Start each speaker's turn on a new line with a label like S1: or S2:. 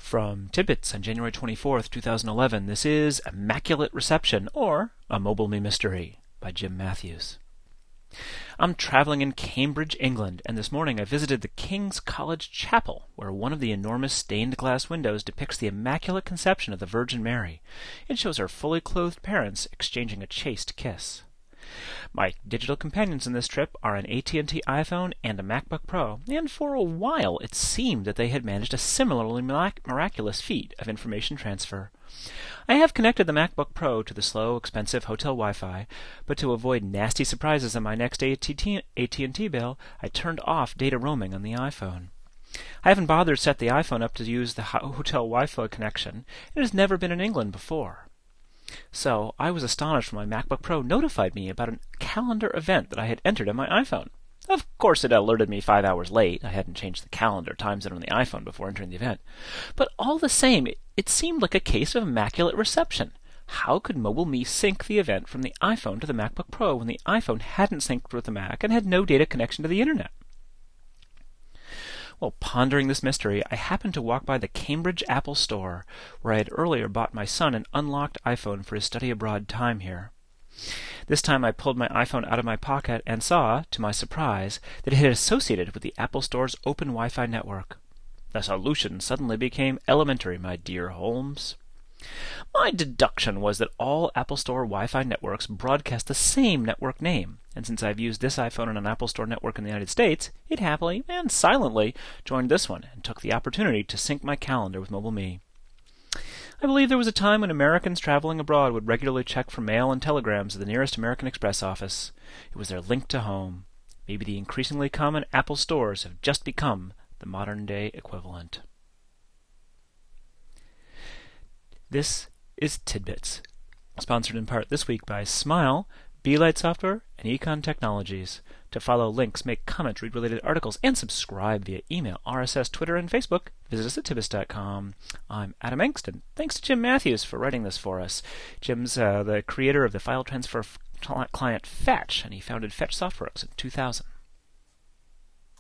S1: From Tidbits on January 24th, 2011, this is Immaculate Reception, or A Mobile Me Mystery, by Jim Matthews. I'm traveling in Cambridge, England, and this morning I visited the King's College Chapel, where one of the enormous stained glass windows depicts the Immaculate Conception of the Virgin Mary. It shows her fully clothed parents exchanging a chaste kiss. My digital companions in this trip are an AT&T iPhone and a MacBook Pro, and for a while it seemed that they had managed a similarly miraculous feat of information transfer. I have connected the MacBook Pro to the slow, expensive hotel Wi-Fi, but to avoid nasty surprises on my next AT&T bill, I turned off data roaming on the iPhone. I haven't bothered to set the iPhone up to use the hotel Wi-Fi connection. It has never been in England before. So I was astonished when my MacBook Pro notified me about a calendar event that I had entered on my iPhone. Of course, it alerted me 5 hours late. I hadn't changed the calendar time zone on the iPhone before entering the event. But all the same, it seemed like a case of immaculate reception. How could MobileMe sync the event from the iPhone to the MacBook Pro when the iPhone hadn't synced with the Mac and had no data connection to the Internet? While pondering this mystery, I happened to walk by the Cambridge Apple Store, where I had earlier bought my son an unlocked iPhone for his study abroad time here. This time I pulled my iPhone out of my pocket and saw, to my surprise, that it had associated with the Apple Store's open Wi-Fi network. The solution suddenly became elementary, my dear Holmes. My deduction was that all Apple Store Wi-Fi networks broadcast the same network name, and since I've used this iPhone on an Apple Store network in the United States, it happily and silently joined this one and took the opportunity to sync my calendar with MobileMe. I believe there was a time when Americans traveling abroad would regularly check for mail and telegrams at the nearest American Express office. It was their link to home. Maybe the increasingly common Apple stores have just become the modern-day equivalent. This is Tidbits, sponsored in part this week by Smile, Beelight Software, and Econ Technologies. To follow links, make comments, read related articles, and subscribe via email, RSS, Twitter, and Facebook, visit us at Tidbits.com. I'm Adam Engston. Thanks to Jim Matthews for writing this for us. Jim's the creator of the file transfer client Fetch, and he founded Fetch Softworks in 2000.